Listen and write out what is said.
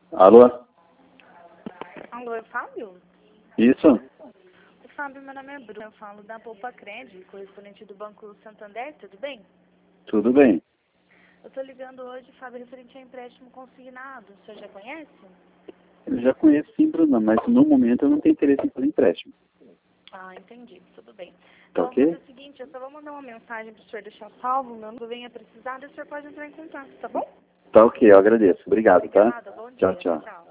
Alô? Alô, é Fábio? Isso? Oi, Fábio, meu nome é Bruna, eu falo da Poupa Cred, correspondente do Banco Santander, tudo bem? Tudo bem. Eu estou ligando hoje, Fábio, referente a empréstimo consignado, o senhor já conhece? Eu já conheço sim, Bruna, mas no momento eu não tenho interesse em fazer empréstimo. Ah, entendi, tudo bem. Tá Então, vou fazer ok? o seguinte, eu só vou mandar uma mensagem para o senhor deixar salvo, meu nome venha precisar, e o senhor pode entrar em contato, tá bom? Tá ok, eu agradeço. Obrigado, tá? Obrigada, bom Tchau, dia, tchau. tchau.